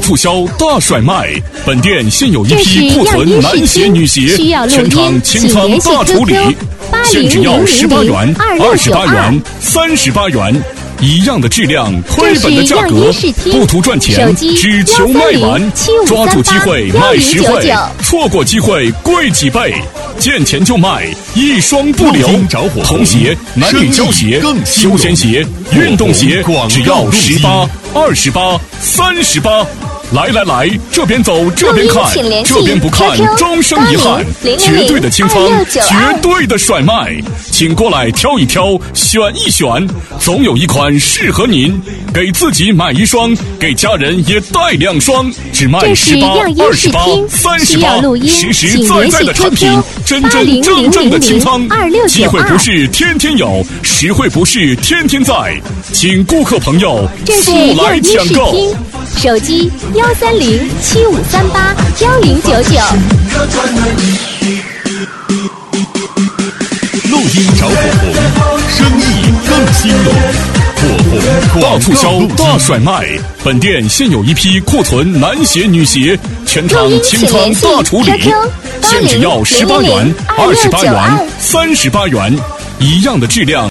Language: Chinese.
促销大甩卖，本店现有一批库存男鞋、女鞋，全场清仓大处理，现只要18元、28元、38元。一样的质量，亏本的价格，不图赚钱，只求卖完。抓住机会卖实惠，错过机会贵几倍。见钱就卖，一双不留。童鞋、男女胶鞋、休闲鞋、运动鞋，只要18、28、38。来来来，这边走，这边看，这边不看，终生遗憾。绝对的清仓，绝对的甩卖，请过来挑一挑，选一选，总有一款适合您。给自己买一双，给家人也带2双，只卖18、28、38，实实在在的产品，真真正正的清仓。机会不是天天有，实惠不是天天在，请顾客朋友速来抢购。 手机130-7538-1099。 录音找火红，生意更兴隆。火红大促销大甩卖，本店现有一批库存男鞋、女鞋，全场清仓大处理，现只要18元、28元、38元，一样的质量。